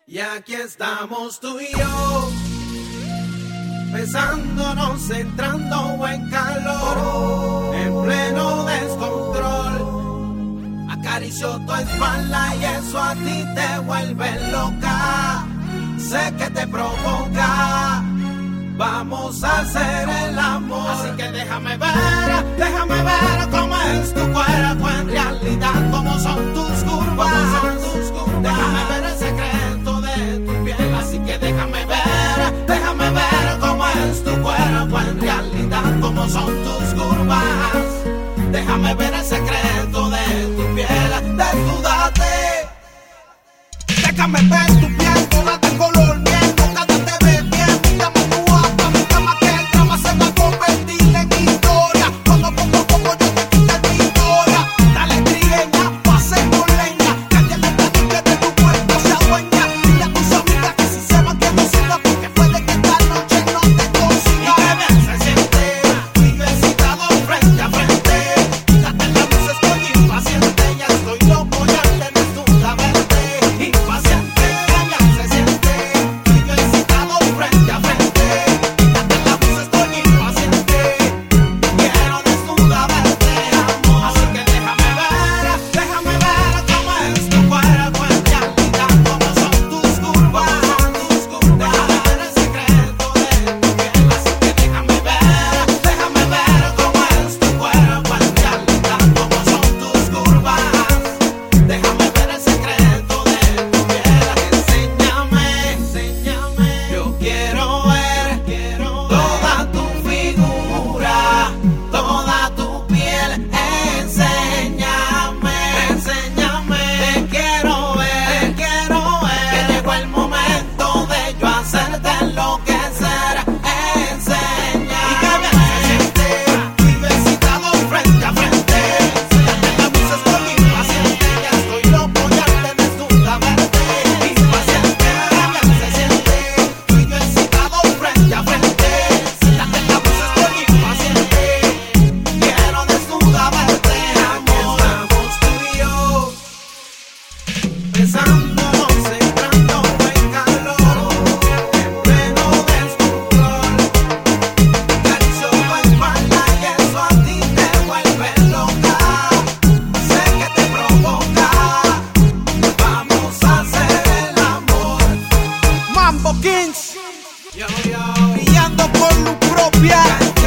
Y aquí estamos tú y yo, besándonos, entrando en calor, en pleno descontrol. Acaricio tu espalda y eso a ti te vuelve loca. Sé que te provoca. Vamos a hacer el amor. Así que déjame ver cómo es tu cuerpo en realidad, cómo son tus curvas, déjame ver el secreto de tu piel. Así que déjame ver cómo es tu cuerpo en realidad, cómo son tus curvas. Déjame ver el secreto de tu piel, desnúdate. Déjame ver tu piel toda de color miel, nunca te ves bien, mi cama tu guapa, mi cama que el drama se va a convertir en historia. Cuando poco a poco yo te quite mi historia. Dale trigueña, pase con leña, que alguien le platique de tu cuerpo se adueña. Dile a tus amigas que si se van que no siga, porque puede que esta noche no te consiga. Y que bien se siente, tú y yo excitado frente a frente. Quítate la luz, estoy impaciente, ya estoy loco, ya te desnuda verte. Impaciente, que bien se siente, tú y yo excitado frente a frente. Quítate la luz, estoy impaciente, quiero desnuda verte, amor. Así que déjame ver cómo es tu cuerpo en realidad, cómo son tus curvas, déjame ver el secreto de tu piel. Así que déjame ver cómo es tu cuerpo en realidad, cómo son tus curvas, déjame ver el secreto de tu piel. Enséñame, yo quiero ver toda tu figura, toda tu piel. Enséñame, te quiero ver, que llegó el momento de yo hacerte enloquecer. Enséñame, y que bien se siente, tú y yo excitado frente a frente. Date la luz, estoy impaciente, ya estoy loco, ya te desnuda verte. Impaciente, que bien se siente, tú y yo excitado frente a frente. Date la luz, estoy impaciente, quiero desnuda verte, amor. Estamos tú y yo, besándonos, entrando en calor, en pleno descontrol. Acaricio tu espalda y eso a ti te vuelve loca. Sé que te provoca. Vamos a hacer el amor. Mambo Kings, brillando por luz propia.